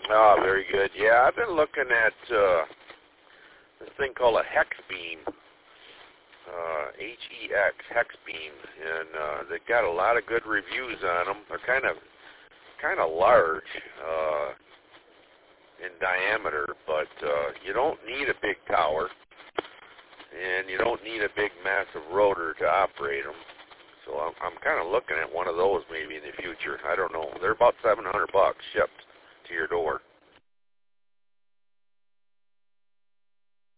Oh, very good. Yeah, I've been looking at this thing called a hex beam, H-E-X, hex beam, and they've got a lot of good reviews on them. They're kind of large in diameter, but you don't need a big tower, and you don't need a big massive rotor to operate them. So I'm kind of looking at one of those maybe in the future. I don't know. They're about $700 shipped to your door.